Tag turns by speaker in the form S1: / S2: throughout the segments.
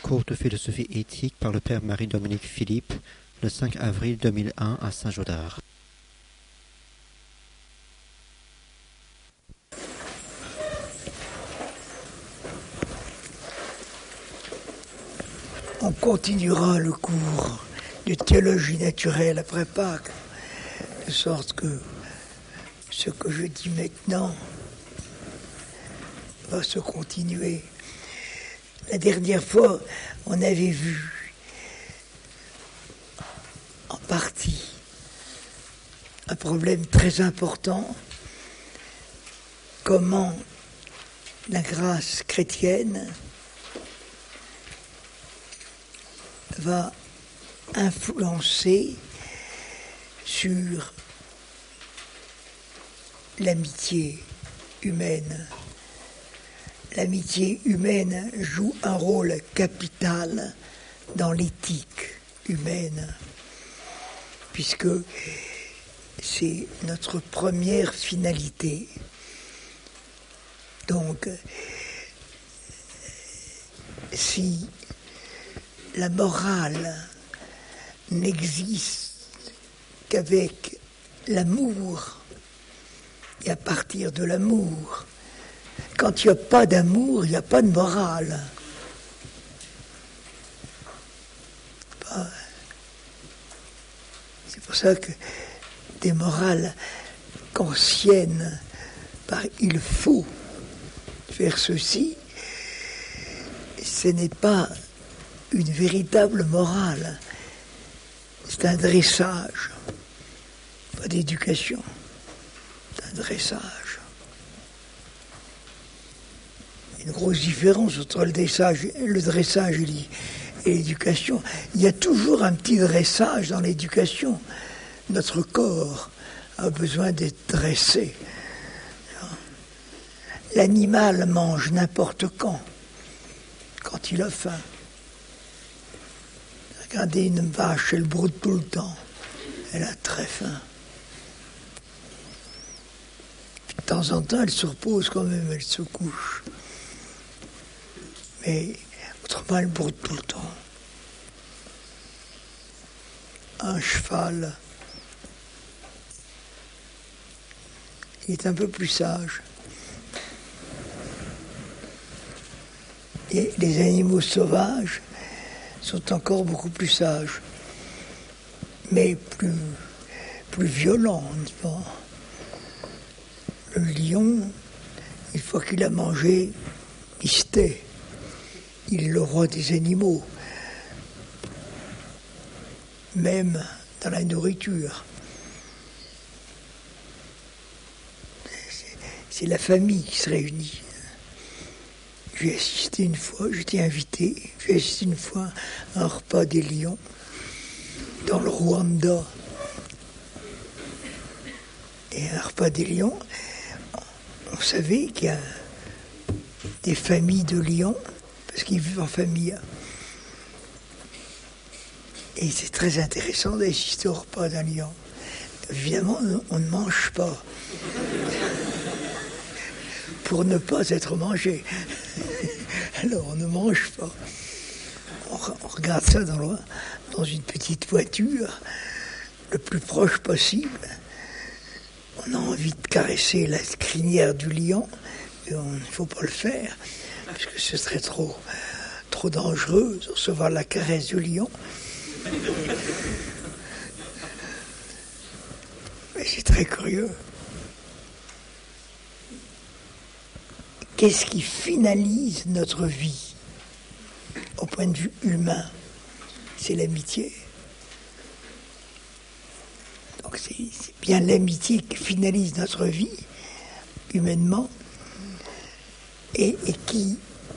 S1: cours de philosophie éthique par le père Marie-Dominique Philippe, le 5 avril 2001 à Saint-Gaudard.
S2: On continuera le cours de théologie naturelle après Pâques, de sorte que ce que je dis maintenant va se continuer. La dernière fois, on avait vu en partie un problème très important, comment la grâce chrétienne va influencer sur l'amitié humaine. L'amitié humaine joue un rôle capital dans l'éthique humaine, puisque c'est notre première finalité. Donc, si la morale n'existe qu'avec l'amour, et à partir de l'amour, quand il n'y a pas d'amour, il n'y a pas de morale. C'est pour ça que des morales kantiennes, par il faut faire ceci, ce n'est pas une véritable morale. C'est un dressage, pas d'éducation. C'est un dressage. Une grosse différence entre le dressage et l'éducation. Il y a toujours un petit dressage dans l'éducation. Notre corps a besoin d'être dressé. L'animal mange n'importe quand il a faim. Regardez une vache, elle broute tout le temps. Elle a très faim. De temps en temps, elle se repose quand même, elle se couche. Mais autrement, elle broute tout le temps. Un cheval, il est un peu plus sage. Et les animaux sauvages sont encore beaucoup plus sages, mais plus violents, n'est-ce pas ? Le lion, une fois qu'il a mangé, il se tait. Il est le roi des animaux, même dans la nourriture. C'est la famille qui se réunit. J'ai assisté une fois, j'étais invité, j'ai assisté une fois à un repas des lions dans le Rwanda. Et un repas des lions, on savait qu'il y a des familles de lions, parce qu'ils vivent en famille. Et c'est très intéressant d'assister au repas d'un lion. Évidemment, on ne mange pas. Pour ne pas être mangé. Alors, on ne mange pas. On regarde ça dans une petite voiture, le plus proche possible. On a envie de caresser la crinière du lion, mais il ne faut pas le faire, puisque ce serait trop dangereux de recevoir la caresse du lion. Mais c'est très curieux. Qu'est-ce qui finalise notre vie au point de vue humain? C'est l'amitié. Donc c'est bien l'amitié qui finalise notre vie humainement et qui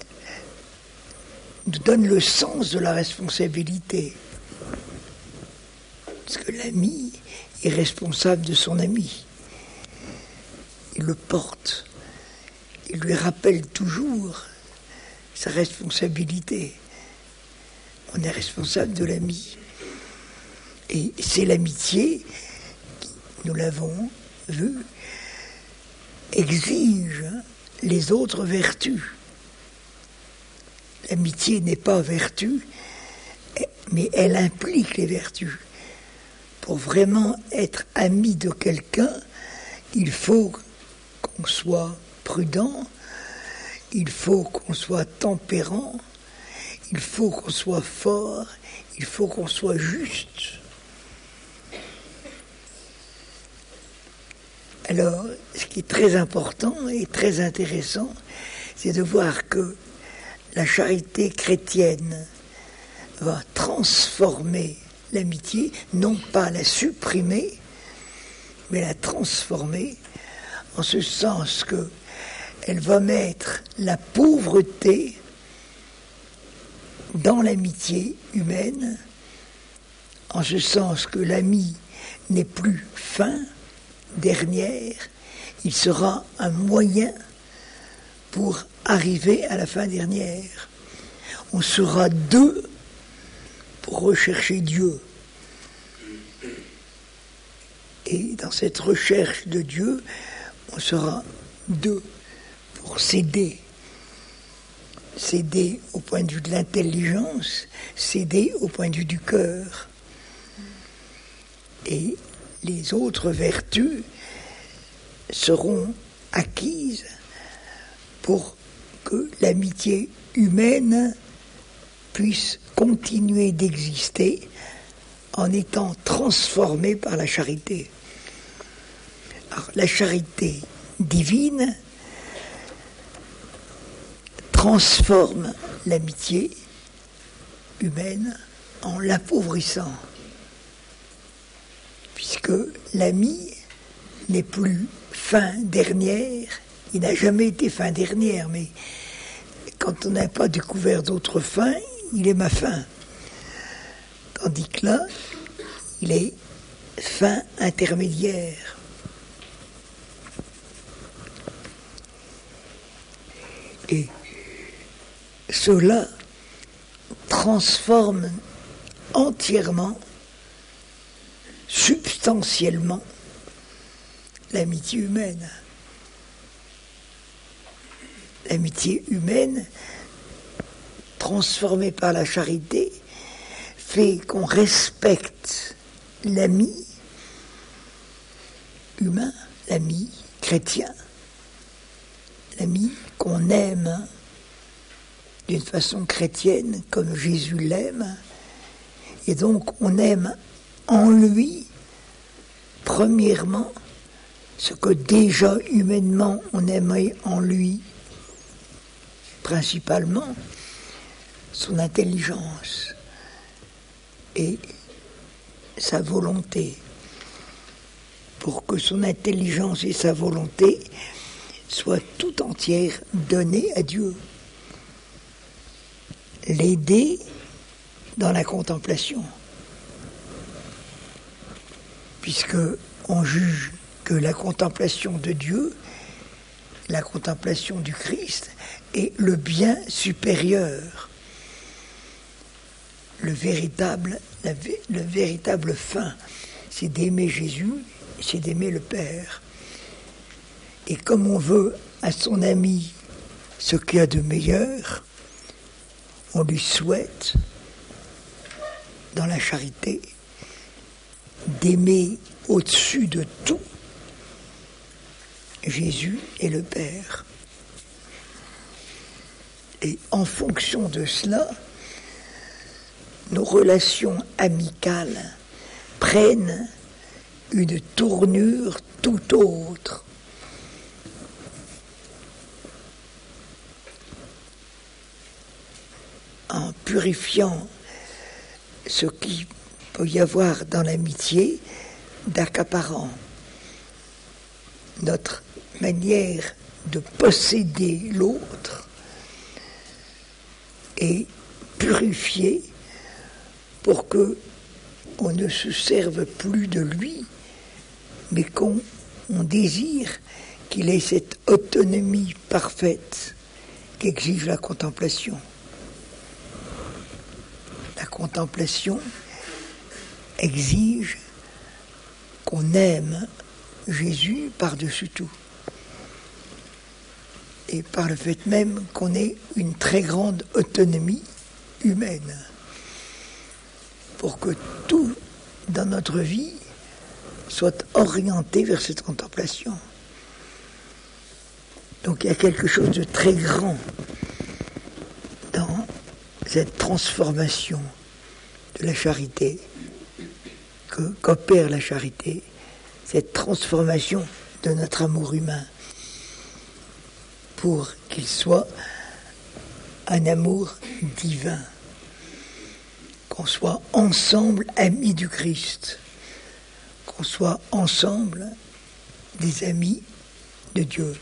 S2: nous donne le sens de la responsabilité. Parce que l'ami est responsable de son ami. Il le porte. Il lui rappelle toujours sa responsabilité. On est responsable de l'ami. Et c'est l'amitié qui, nous l'avons vu, exige les autres vertus. l'amitié n'est pas vertu, mais elle implique les vertus. Pour vraiment être ami de quelqu'un, il faut qu'on soit prudent, il faut qu'on soit tempérant, il faut qu'on soit fort, il faut qu'on soit juste. Alors, ce qui est très important et très intéressant, c'est de voir que la charité chrétienne va transformer l'amitié, non pas la supprimer, mais la transformer, en ce sens que elle va mettre la pauvreté dans l'amitié humaine, en ce sens que l'ami n'est plus fin dernière, il sera un moyen pour arriver à la fin dernière. On sera deux pour rechercher Dieu. Et dans cette recherche de Dieu, on sera deux pour s'aider. S'aider au point de vue de l'intelligence, s'aider au point de vue du cœur. Et les autres vertus seront acquises pour que l'amitié humaine puisse continuer d'exister en étant transformée par la charité. Alors, la charité divine transforme l'amitié humaine en l'appauvrissant, puisque l'ami n'est plus fin dernière, il n'a jamais été fin dernière, mais quand on n'a pas découvert d'autres fins, il est ma fin. Tandis que là, il est fin intermédiaire. Et cela transforme entièrement, substantiellement, l'amitié humaine. L'amitié humaine, transformée par la charité, fait qu'on respecte l'ami humain, l'ami chrétien, l'ami qu'on aime d'une façon chrétienne comme Jésus l'aime, et donc on aime en lui, premièrement, ce que déjà humainement on aimait en lui, principalement son intelligence et sa volonté, pour que son intelligence et sa volonté soient tout entières données à Dieu. L'aider dans la contemplation, puisque on juge que la contemplation de Dieu, la contemplation du Christ, est le bien supérieur, le véritable fin, c'est d'aimer Jésus, c'est d'aimer le Père. Et comme on veut à son ami ce qu'il y a de meilleur, on lui souhaite, dans la charité, d'aimer au-dessus de tout Jésus et le Père. Et en fonction de cela, nos relations amicales prennent une tournure tout autre. En purifiant ce qu'il peut y avoir dans l'amitié d'accaparant, notre manière de posséder l'autre et purifier pour que on ne se serve plus de lui, mais qu'on désire qu'il ait cette autonomie parfaite qu'exige la contemplation. La contemplation exige qu'on aime Jésus par-dessus tout. et par le fait même qu'on ait une très grande autonomie humaine, pour que tout dans notre vie soit orienté vers cette contemplation. Donc il y a quelque chose de très grand dans cette transformation de la charité, qu'opère la charité, cette transformation de notre amour humain, pour qu'il soit un amour divin, qu'on soit ensemble amis du Christ, qu'on soit ensemble des amis de Dieu.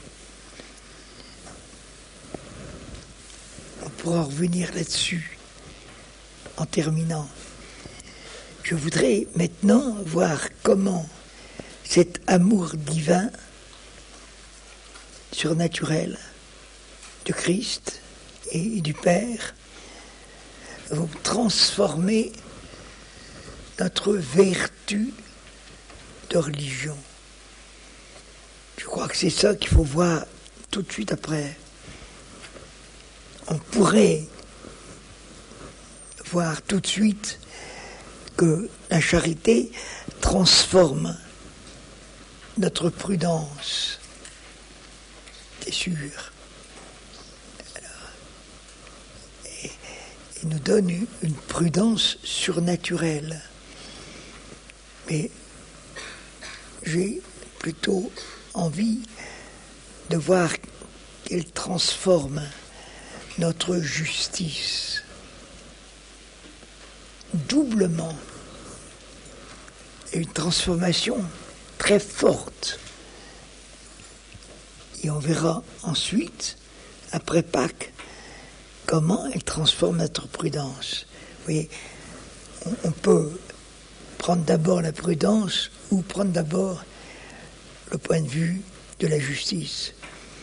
S2: On pourra revenir là-dessus en terminant. Je voudrais maintenant voir comment cet amour divin, surnaturel, du Christ et du Père, vont transformer notre vertu de religion. Je crois que c'est ça qu'il faut voir tout de suite après. On pourrait voir tout de suite que la charité transforme notre prudence, c'est sûr. Et nous donne une prudence surnaturelle. Mais j'ai plutôt envie de voir qu'elle transforme notre justice doublement. Et une transformation très forte. Et on verra ensuite, après Pâques, comment elle transforme notre prudence. Vous voyez, on peut prendre d'abord la prudence ou prendre d'abord le point de vue de la justice.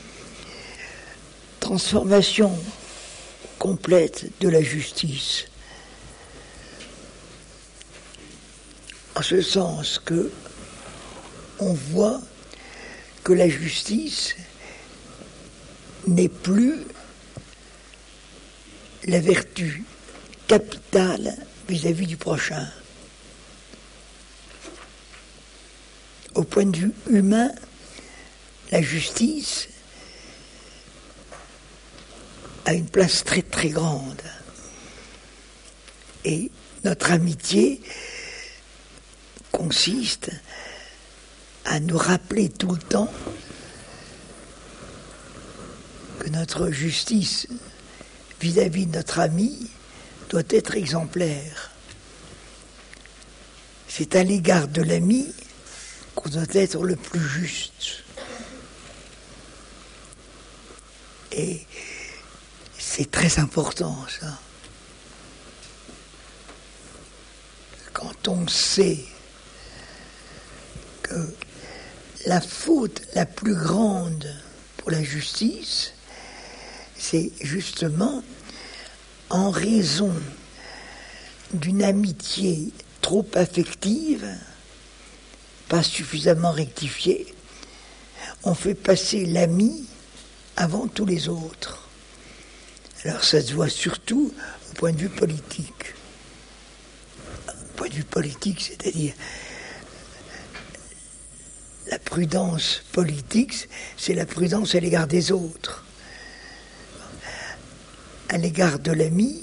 S2: Transformation complète de la justice. En ce sens que on voit que la justice n'est plus la vertu capitale vis-à-vis du prochain. Au point de vue humain, la justice a une place très très grande. Et notre amitié consiste à nous rappeler tout le temps que notre justice vis-à-vis de notre ami doit être exemplaire. C'est à l'égard de l'ami qu'on doit être le plus juste. Et c'est très important, ça. Quand on sait que la faute la plus grande pour la justice, c'est justement en raison d'une amitié trop affective, pas suffisamment rectifiée, on fait passer l'ami avant tous les autres. Alors ça se voit surtout au point de vue politique. Au point de vue politique, c'est-à-dire la prudence politique, c'est la prudence à l'égard des autres. À l'égard de l'ami,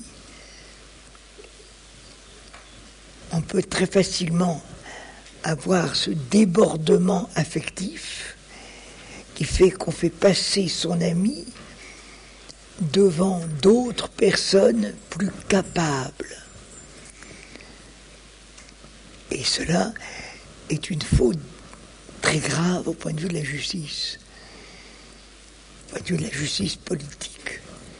S2: on peut très facilement avoir ce débordement affectif qui fait qu'on fait passer son ami devant d'autres personnes plus capables. Et cela est une faute très grave au point de vue de la justice, au point de vue de la justice politique,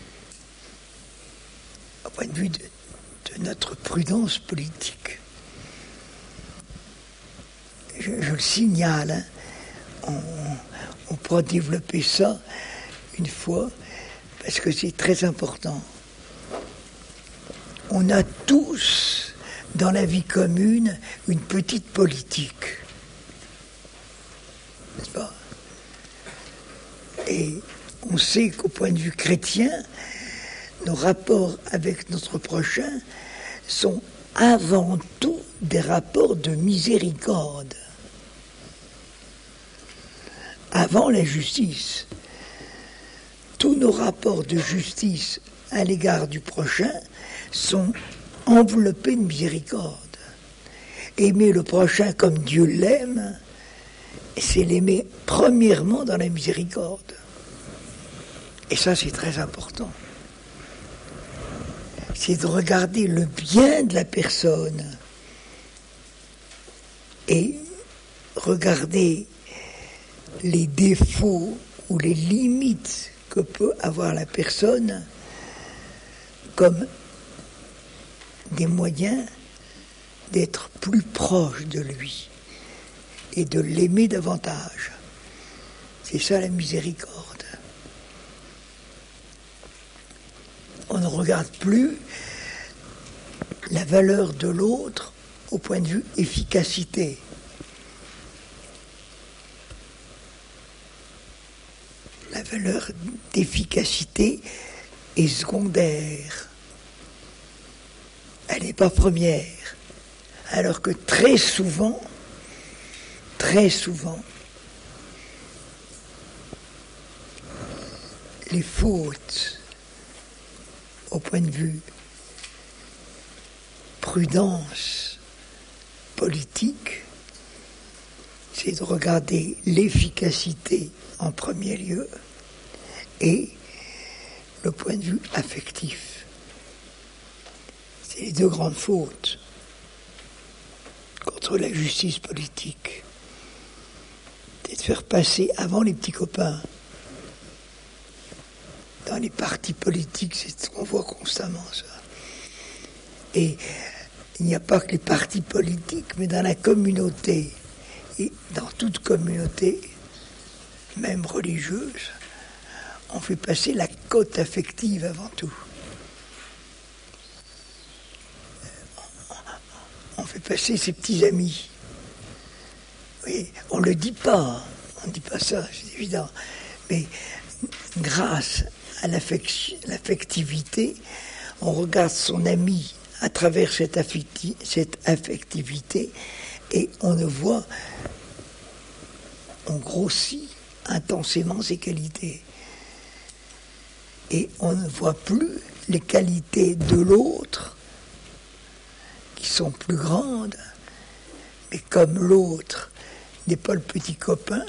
S2: au point de vue de notre prudence politique. Je le signale, on pourra développer ça une fois, parce que c'est très important. On a tous, dans la vie commune, une petite politique. N'est-ce pas ? Et on sait qu'au point de vue chrétien, nos rapports avec notre prochain sont avant tout des rapports de miséricorde. Avant la justice, tous nos rapports de justice à l'égard du prochain sont enveloppés de miséricorde. Aimer le prochain comme Dieu l'aime, c'est l'aimer premièrement dans la miséricorde. Et ça, c'est très important. C'est de regarder le bien de la personne et regarder les défauts ou les limites que peut avoir la personne comme des moyens d'être plus proche de lui et de l'aimer davantage. C'est ça la miséricorde. On ne regarde plus la valeur de l'autre au point de vue efficacité. La valeur d'efficacité est secondaire. Elle n'est pas première. Alors que très souvent, les fautes, au point de vue prudence politique, c'est de regarder l'efficacité en premier lieu et le point de vue affectif. C'est les deux grandes fautes contre la justice politique. C'est de faire passer avant les petits copains. Dans les partis politiques, c'est ce qu'on voit constamment, ça. Et il n'y a pas que les partis politiques, mais dans la communauté, et dans toute communauté, même religieuse, on fait passer la cote affective avant tout. On fait passer ses petits amis. Oui, on ne le dit pas, on ne dit pas ça, c'est évident. Mais grâce à l'affectivité, on regarde son ami à travers cette affectivité et on grossit intensément ses qualités. Et on ne voit plus les qualités de l'autre qui sont plus grandes, mais comme l'autre n'est pas le petit copain,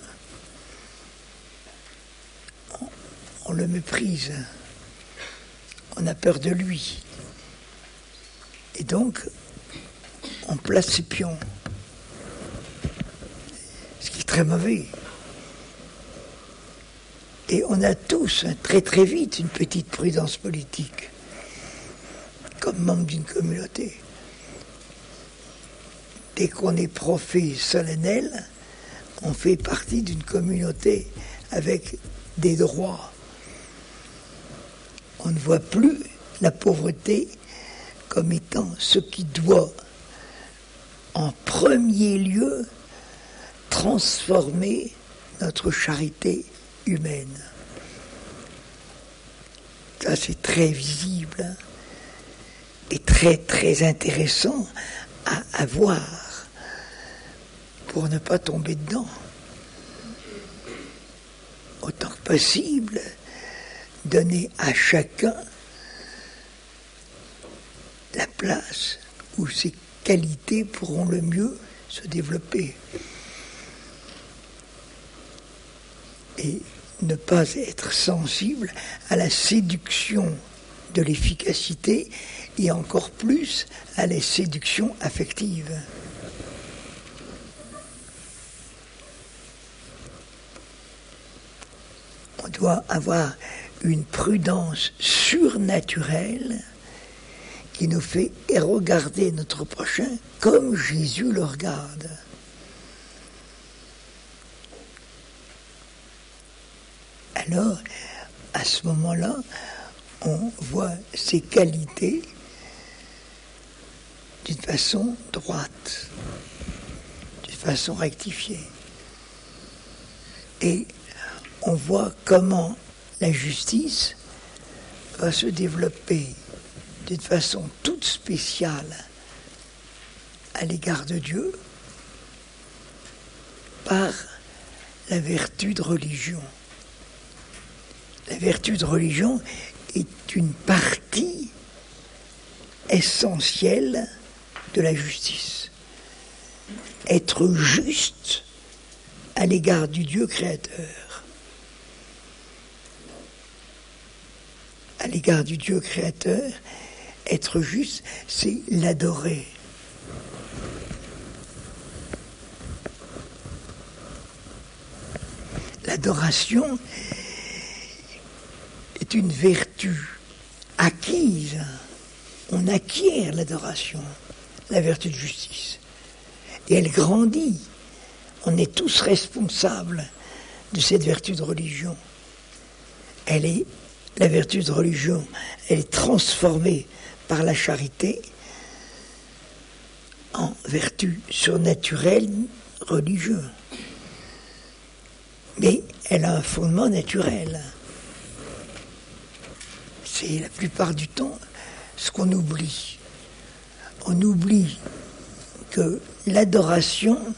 S2: on le méprise, on a peur de lui. Et donc, on place ses pions, ce qui est très mauvais. Et on a tous, très très vite, une petite prudence politique, comme membre d'une communauté. Dès qu'on est prophet solennel, on fait partie d'une communauté avec des droits. On ne voit plus la pauvreté comme étant ce qui doit, en premier lieu, transformer notre charité humaine. Ça, c'est très visible et très, très intéressant à voir pour ne pas tomber dedans. Autant que possible, donner à chacun la place où ses qualités pourront le mieux se développer. Et ne pas être sensible à la séduction de l'efficacité et encore plus à la séduction affective. On doit avoir une prudence surnaturelle qui nous fait regarder notre prochain comme Jésus le regarde. Alors, à ce moment-là, on voit ses qualités d'une façon droite, d'une façon rectifiée. Et on voit comment la justice va se développer d'une façon toute spéciale à l'égard de Dieu par la vertu de religion. La vertu de religion est une partie essentielle de la justice. Être juste à l'égard du Dieu créateur. À l'égard du Dieu créateur, être juste, c'est l'adorer. L'adoration est une vertu acquise. On acquiert l'adoration, la vertu de justice. Et elle grandit. On est tous responsables de cette vertu de religion. La vertu de religion, elle est transformée par la charité en vertu surnaturelle religieuse. Mais elle a un fondement naturel. C'est la plupart du temps ce qu'on oublie. On oublie que l'adoration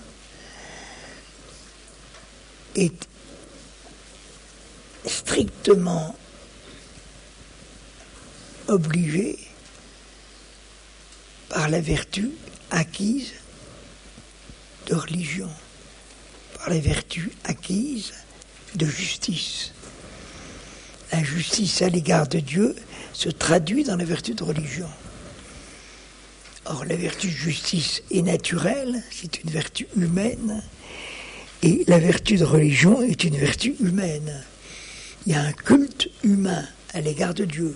S2: est strictement obligée par la vertu acquise de religion, par la vertu acquise de justice. La justice à l'égard de Dieu se traduit dans la vertu de religion. Or, la vertu de justice est naturelle, c'est une vertu humaine, et la vertu de religion est une vertu humaine. Il y a un culte humain à l'égard de Dieu.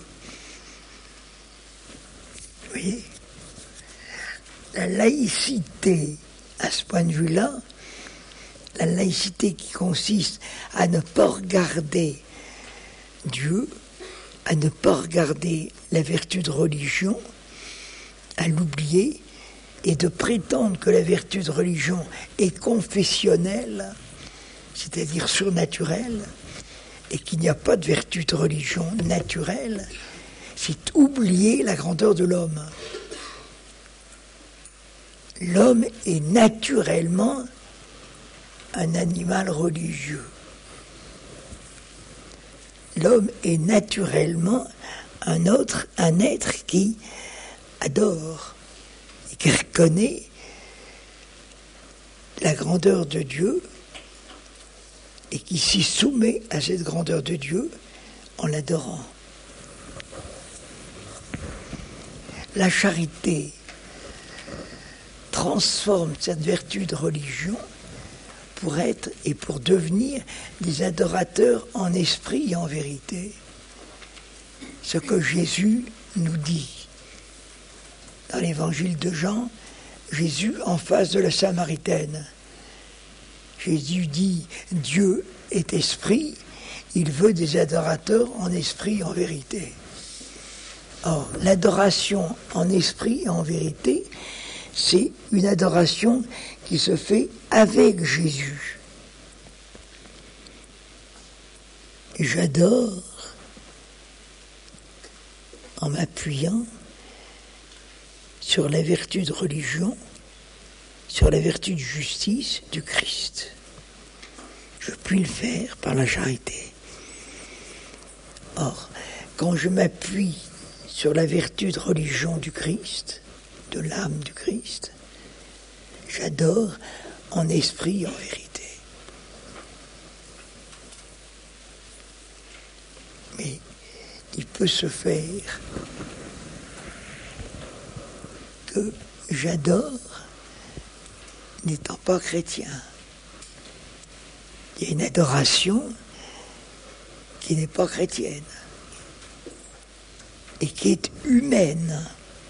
S2: Vous voyez ? La laïcité, à ce point de vue-là, la laïcité qui consiste à ne pas regarder Dieu, à ne pas regarder la vertu de religion, à l'oublier, et de prétendre que la vertu de religion est confessionnelle, c'est-à-dire surnaturelle, et qu'il n'y a pas de vertu de religion naturelle, c'est oublier la grandeur de l'homme. L'homme est naturellement un animal religieux. L'homme est naturellement un être qui adore et qui reconnaît la grandeur de Dieu et qui s'y soumet à cette grandeur de Dieu en l'adorant. La charité transforme cette vertu de religion pour être et pour devenir des adorateurs en esprit et en vérité. Ce que Jésus nous dit dans l'évangile de Jean, Jésus en face de la Samaritaine. Jésus dit « Dieu est esprit, il veut des adorateurs en esprit et en vérité ». Or, l'adoration en esprit et en vérité, c'est une adoration qui se fait avec Jésus. Et j'adore en m'appuyant sur la vertu de religion, sur la vertu de justice du Christ. Je puis le faire par la charité. Or, quand je m'appuie sur la vertu de religion du Christ, de l'âme du Christ, j'adore en esprit et en vérité. Mais il peut se faire que j'adore n'étant pas chrétien. Il y a une adoration qui n'est pas chrétienne et qui est humaine.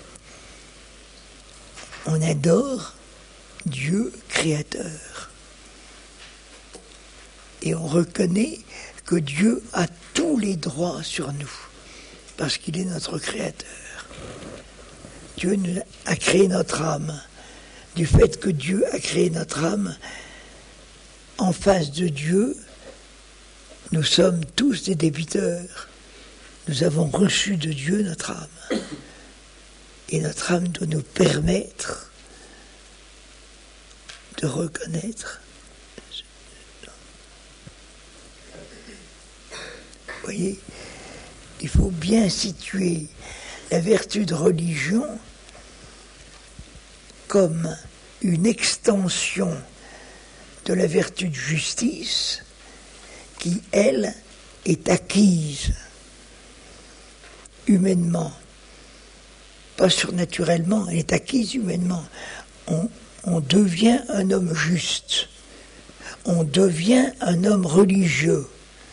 S2: On adore Dieu créateur. Et on reconnaît que Dieu a tous les droits sur nous, parce qu'il est notre créateur. Dieu a créé notre âme. Du fait que Dieu a créé notre âme, en face de Dieu, Nous sommes tous des débiteurs. Nous avons reçu de Dieu notre âme. Et notre âme doit nous permettre de reconnaître. Vous voyez, il faut bien situer la vertu de religion comme une extension de la vertu de justice qui, elle, est acquise humainement, pas surnaturellement, elle est acquise humainement. On devient un homme juste, on devient un homme religieux.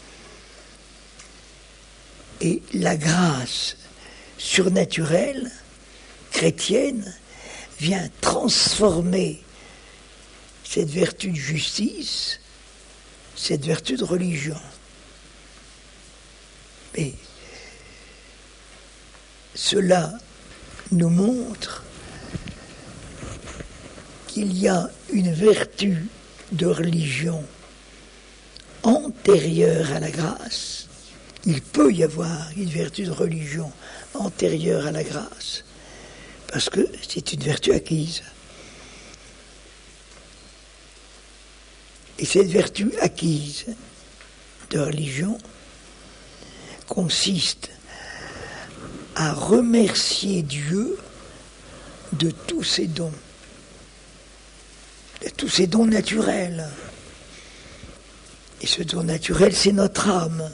S2: Et la grâce surnaturelle, chrétienne, vient transformer cette vertu de justice, cette vertu de religion. Mais cela nous montre qu'il y a une vertu de religion antérieure à la grâce. Il peut y avoir une vertu de religion antérieure à la grâce, parce que c'est une vertu acquise. Et cette vertu acquise de religion consiste à remercier Dieu de tous ses dons, de tous ses dons naturels. Et ce don naturel, c'est notre âme.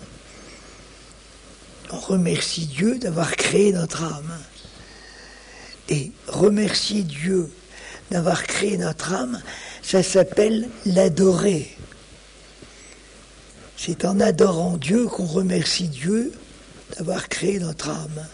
S2: On remercie Dieu d'avoir créé notre âme. Et remercier Dieu d'avoir créé notre âme, ça s'appelle l'adorer. C'est en adorant Dieu qu'on remercie Dieu d'avoir créé notre âme.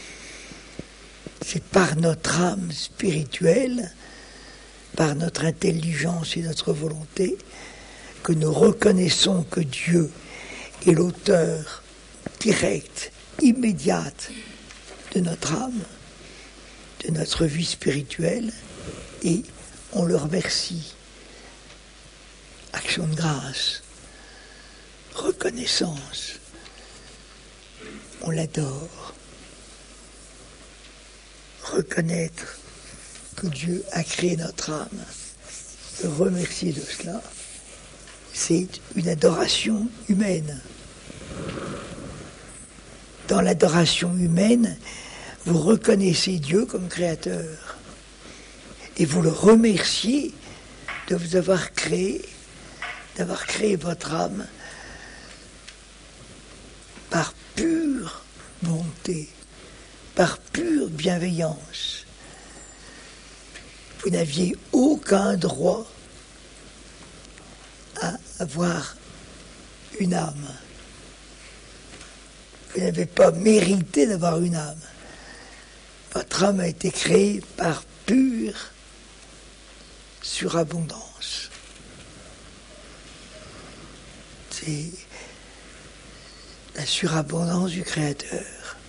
S2: C'est par notre âme spirituelle, par notre intelligence et notre volonté, que nous reconnaissons que Dieu est l'auteur direct, immédiate de notre âme, de notre vie spirituelle, et on le remercie. Action de grâce, reconnaissance, on l'adore. Reconnaître que Dieu a créé notre âme, le remercier de cela, c'est une adoration humaine. Dans l'adoration humaine, vous reconnaissez Dieu comme créateur et vous le remerciez de vous avoir créé, d'avoir créé votre âme par pure bonté, par pure bienveillance. Vous n'aviez aucun droit à avoir une âme. Vous n'avez pas mérité d'avoir une âme. Votre âme a été créée par pure surabondance. C'est la surabondance du Créateur.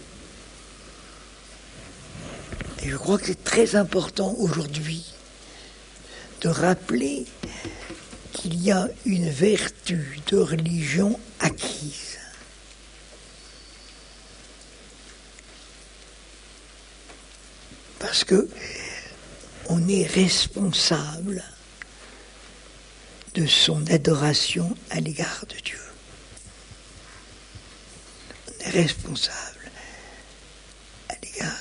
S2: Et je crois que c'est très important aujourd'hui de rappeler qu'il y a une vertu de religion acquise. Parce que on est responsable de son adoration à l'égard de Dieu. On est responsable à l'égard.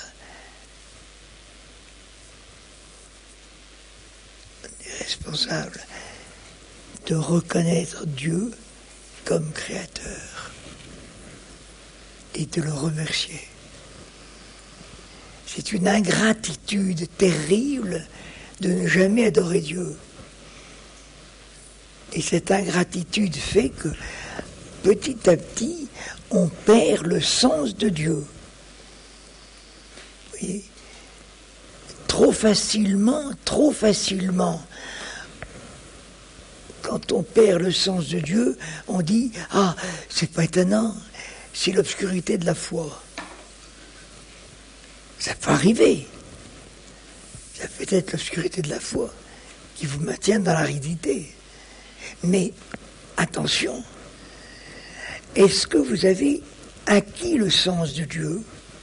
S2: On est responsable de reconnaître Dieu comme créateur et de le remercier. C'est une ingratitude terrible de ne jamais adorer Dieu. Et cette ingratitude fait que, petit à petit, on perd le sens de Dieu. Vous voyez ? Trop facilement, quand on perd le sens de Dieu, on dit « Ah, c'est pas étonnant, c'est l'obscurité de la foi. » Ça peut arriver. Ça peut être l'obscurité de la foi qui vous maintient dans l'aridité. Mais attention, est-ce que vous avez acquis le sens de Dieu?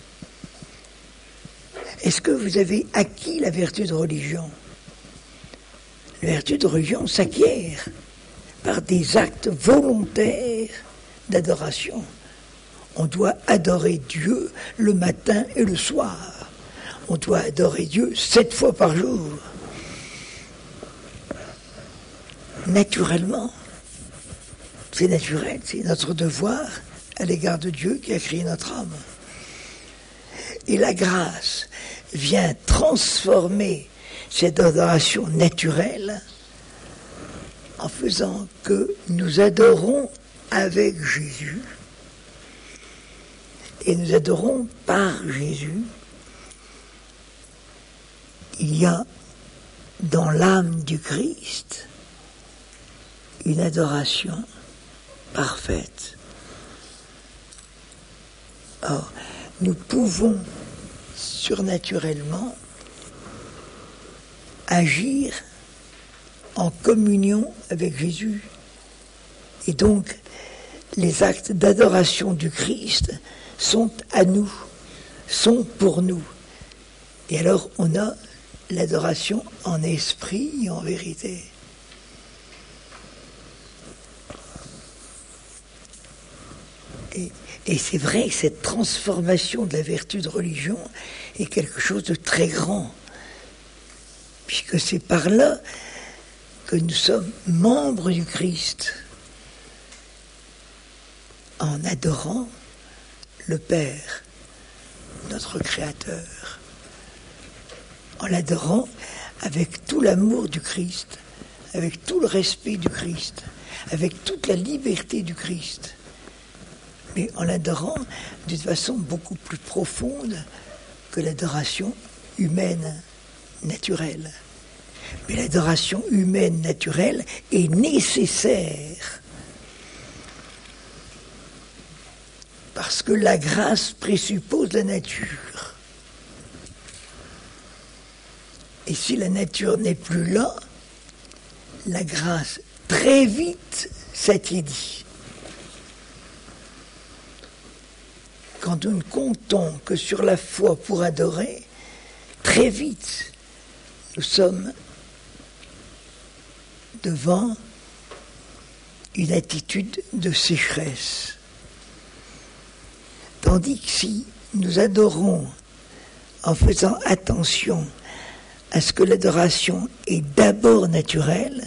S2: Est-ce que vous avez acquis la vertu de religion? La vertu de religion s'acquiert par des actes volontaires d'adoration. On doit adorer Dieu le matin et le soir. On doit adorer Dieu 7 fois par jour. Naturellement. C'est naturel, c'est notre devoir à l'égard de Dieu qui a créé notre âme. Et la grâce vient transformer cette adoration naturelle en faisant que nous adorons avec Jésus et nous adorons par Jésus. Il y a dans l'âme du Christ une adoration parfaite. Or, nous pouvons surnaturellement agir en communion avec Jésus. Et donc, les actes d'adoration du Christ sont à nous, sont pour nous. Et alors, on a l'adoration en esprit et en vérité. Et c'est vrai que cette transformation de la vertu de religion est quelque chose de très grand, puisque c'est par là que nous sommes membres du Christ, en adorant le Père, notre Créateur, en l'adorant avec tout l'amour du Christ, avec tout le respect du Christ, avec toute la liberté du Christ, mais en l'adorant d'une façon beaucoup plus profonde que l'adoration humaine naturelle. Mais l'adoration humaine naturelle est nécessaire parce que la grâce présuppose la nature. Et si la nature n'est plus là, la grâce très vite s'attiédit. Quand nous ne comptons que sur la foi pour adorer, très vite, nous sommes devant une attitude de sécheresse. Tandis que si nous adorons en faisant attention à ce que l'adoration est d'abord naturelle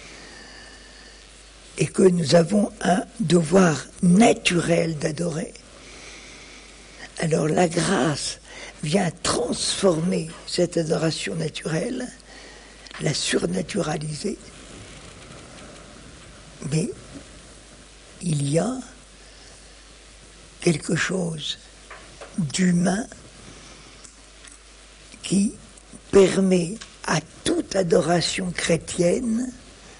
S2: et que nous avons un devoir naturel d'adorer, alors la grâce vient transformer cette adoration naturelle, la surnaturaliser. Mais il y a quelque chose d'humain qui permet à toute adoration chrétienne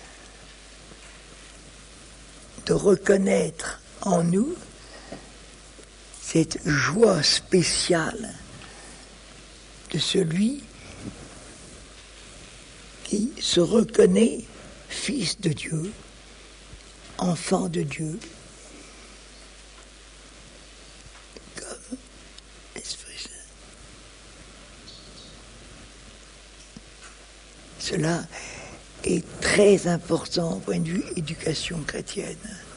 S2: de reconnaître en nous cette joie spéciale de celui qui se reconnaît fils de Dieu, enfant de Dieu, comme l'Esprit Saint. Cela est très important au point de vue éducation chrétienne.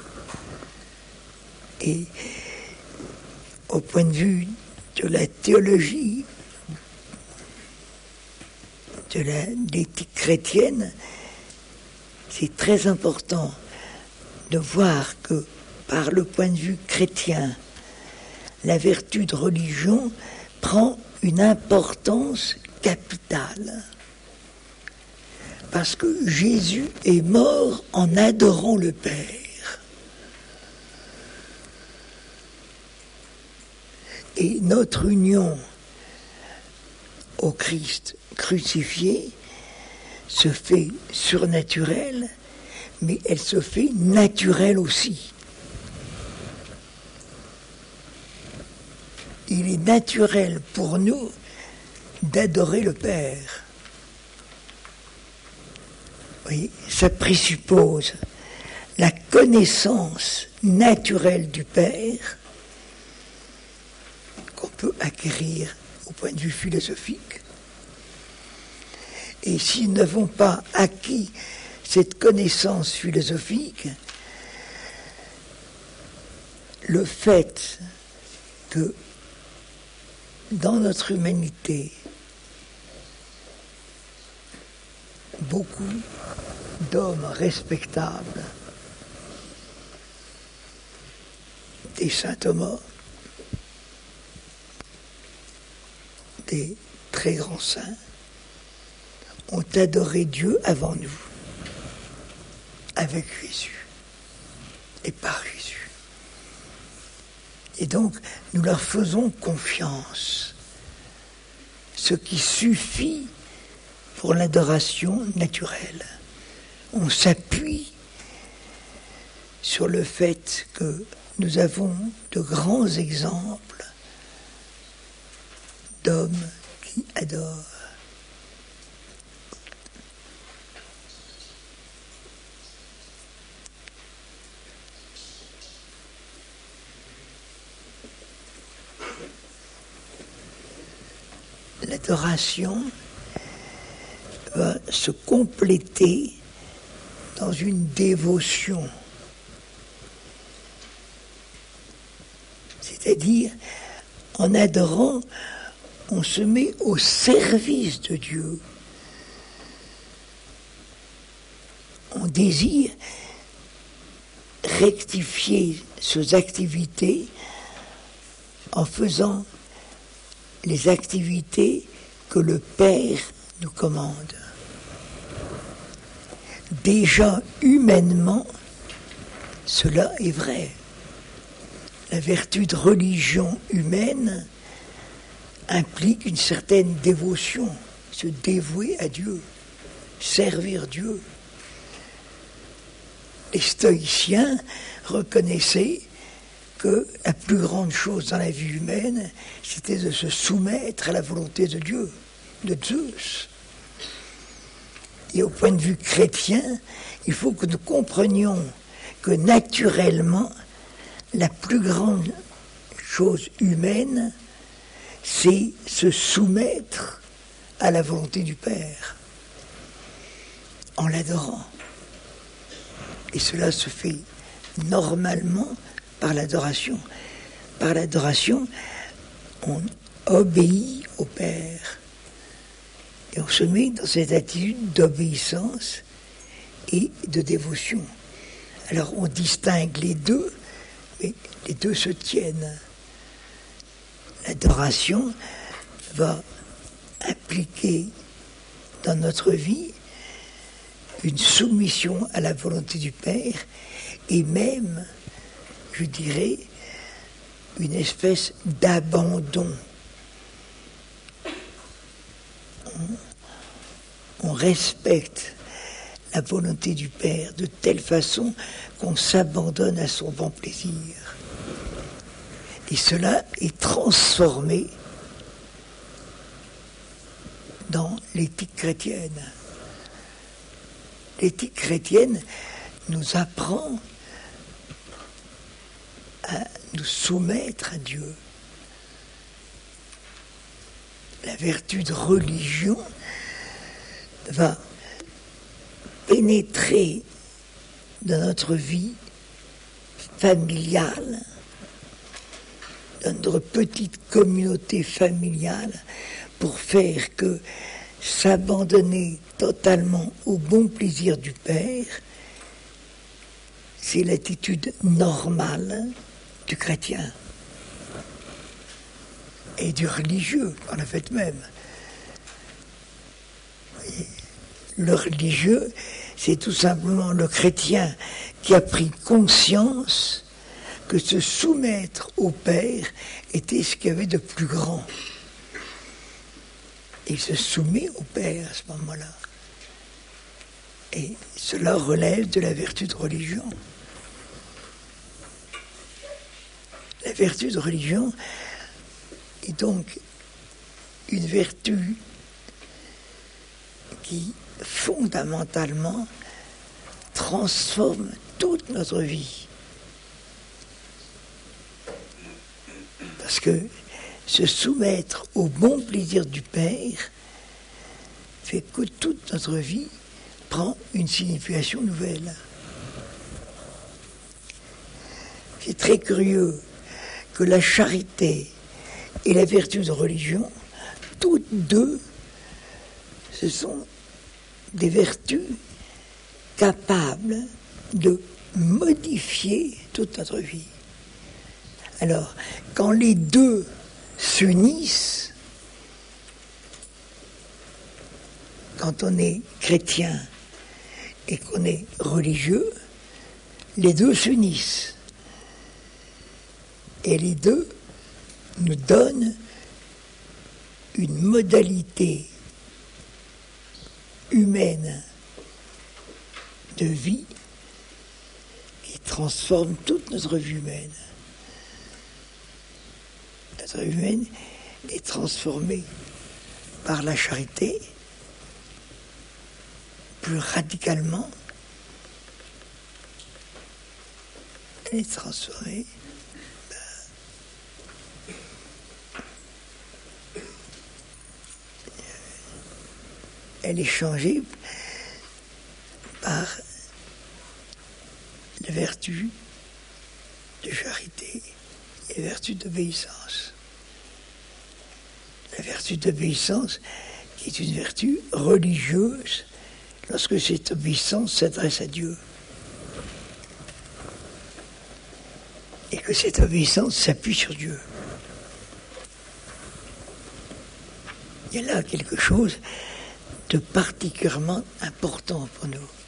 S2: Et au point de vue de la théologie, de l'éthique chrétienne, c'est très important de voir que, par le point de vue chrétien, la vertu de religion prend une importance capitale. Parce que Jésus est mort en adorant le Père. Et notre union au Christ crucifié se fait surnaturelle, mais elle se fait naturelle aussi. Il est naturel pour nous d'adorer le Père. Oui, ça présuppose la connaissance naturelle du Père qu'on peut acquérir au point de vue philosophique. Et si nous n'avons pas acquis cette connaissance philosophique, le fait que dans notre humanité, beaucoup d'hommes respectables, des saint Thomas, des très grands saints, ont adoré Dieu avant nous, avec Jésus et par Jésus. Et donc, nous leur faisons confiance, ce qui suffit pour l'adoration naturelle. On s'appuie sur le fait que nous avons de grands exemples d'hommes qui adorent. L'adoration va se compléter dans une dévotion. C'est-à-dire, en adorant, on se met au service de Dieu. On désire rectifier ses activités en faisant les activités que le Père nous commande. Déjà humainement, cela est vrai. La vertu de religion humaine implique une certaine dévotion, se dévouer à Dieu, servir Dieu. Les stoïciens reconnaissaient que la plus grande chose dans la vie humaine, c'était de se soumettre à la volonté de Dieu, de Zeus. Et au point de vue chrétien, il faut que nous comprenions que naturellement, la plus grande chose humaine, c'est se soumettre à la volonté du Père, en l'adorant. Et cela se fait normalement par l'adoration. Par l'adoration, on obéit au Père. Et on se met dans cette attitude d'obéissance et de dévotion. Alors on distingue les deux, mais les deux se tiennent. L'adoration va impliquer dans notre vie une soumission à la volonté du Père et même, je dirais, une espèce d'abandon. On respecte la volonté du Père de telle façon qu'on s'abandonne à son bon plaisir. Et cela est transformé dans l'éthique chrétienne. L'éthique chrétienne nous apprend à nous soumettre à Dieu. La vertu de religion va pénétrer dans notre vie familiale, dans notre petite communauté familiale, pour faire que s'abandonner totalement au bon plaisir du Père, c'est l'attitude normale du chrétien et du religieux, en le fait même. Le religieux, c'est tout simplement le chrétien qui a pris conscience que se soumettre au Père était ce qu'il y avait de plus grand. Il se soumet au Père à ce moment-là. Et cela relève de la vertu de religion. La vertu de religion est donc une vertu qui fondamentalement transforme toute notre vie. Parce que se soumettre au bon plaisir du Père fait que toute notre vie prend une signification nouvelle. C'est très curieux que la charité et la vertu de religion, toutes deux, ce sont des vertus capables de modifier toute notre vie. Alors, quand les deux s'unissent, quand on est chrétien et qu'on est religieux, les deux s'unissent. Et les deux nous donnent une modalité humaine de vie qui transforme toute notre vie humaine. Notre vie humaine est transformée par la charité, plus radicalement. Elle est transformée. Elle est changée par la vertu de charité et la vertu d'obéissance. La vertu d'obéissance qui est une vertu religieuse lorsque cette obéissance s'adresse à Dieu. Et que cette obéissance s'appuie sur Dieu. Il y a là quelque chose de particulièrement important pour nous.